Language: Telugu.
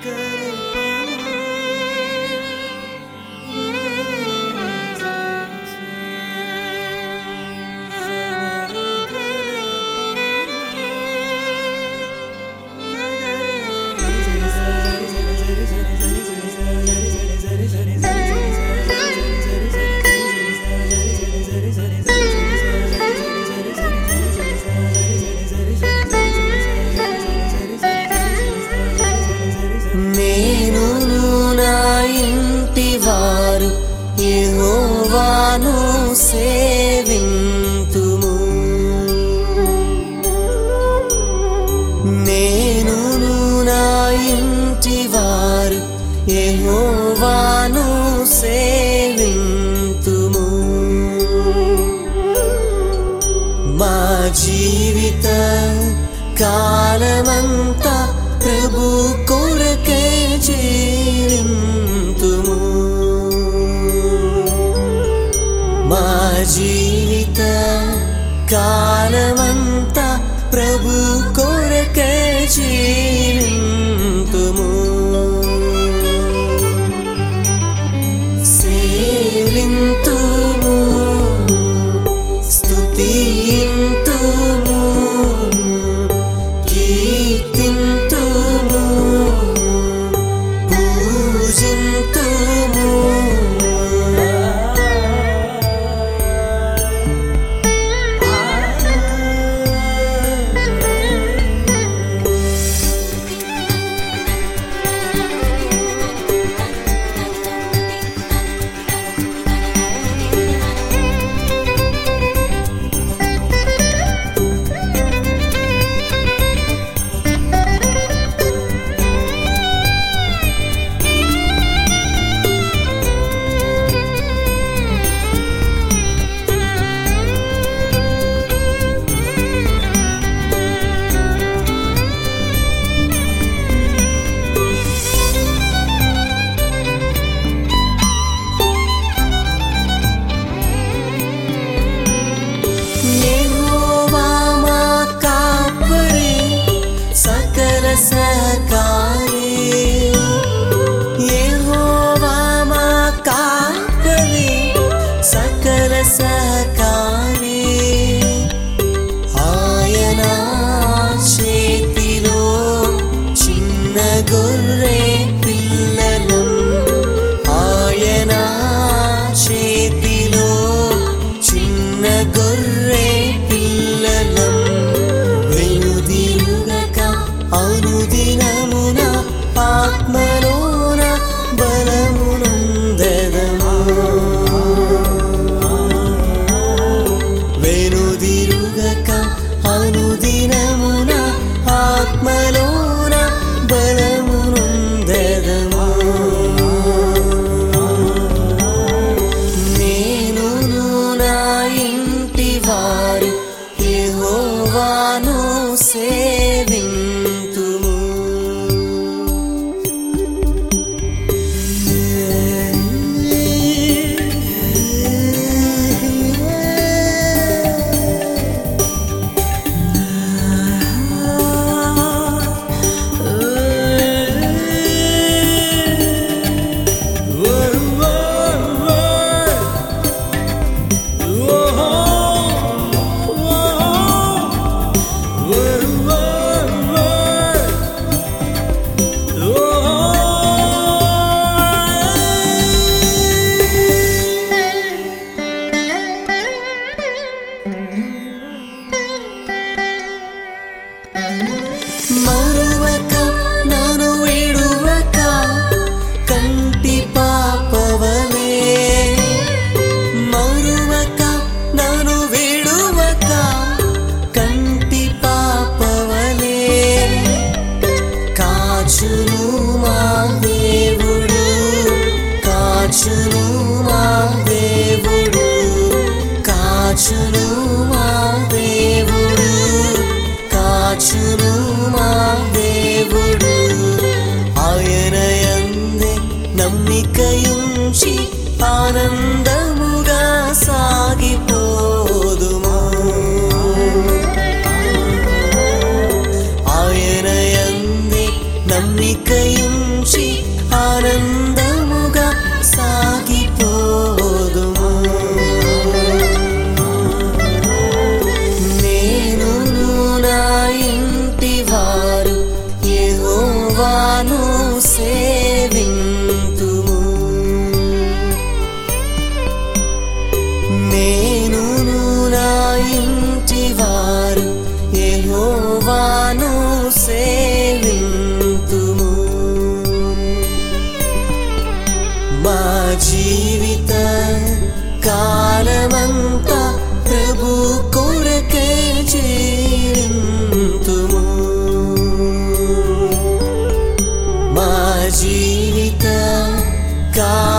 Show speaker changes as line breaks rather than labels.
యెహోవాను సేవింతుము. నేనును నా ఇంటి వారు యెహోవాను సేవింతుము. మా జీవిత కాలమంతా ప్రభు కొరకే జీవింతుము. మా జీవిత కాలమంతా ప్రభు కొరకే జీవింతుము. సేవింతుము, స్తుతింతుము, కీర్తింతుము, పూజింతుము. అనుదినమున ఆత్మలోన బలమునందెదము. నేనును నా ఇంటి వారు యెహోవాను సేవింతుము. మరువక నన్ను విడువక కంటి పాపవలే, మరువక నన్ను విడువక కంటి పాపవలే, కాచును మా దేవుడు, కాచును మా దేవుడు, కాచును మా దేవుడు, కాచును మా దేవుడు. ఆయన యందే నమ్మికయుంచి ఆనందముగా సాగిపోదుమా. ఆయన యందే నమ్మికయుంచి ఆనందముగా సాగిపోదుము. నేనును నా ఇంటి వారు యెహోవాను సేవింతుము. నేనును నా ఇంటి వారు యెహోవాను సేవింతుము. మా జీవిత కాలమంతా ప్రభు కొరకే జీవింతుము. మా జీవిత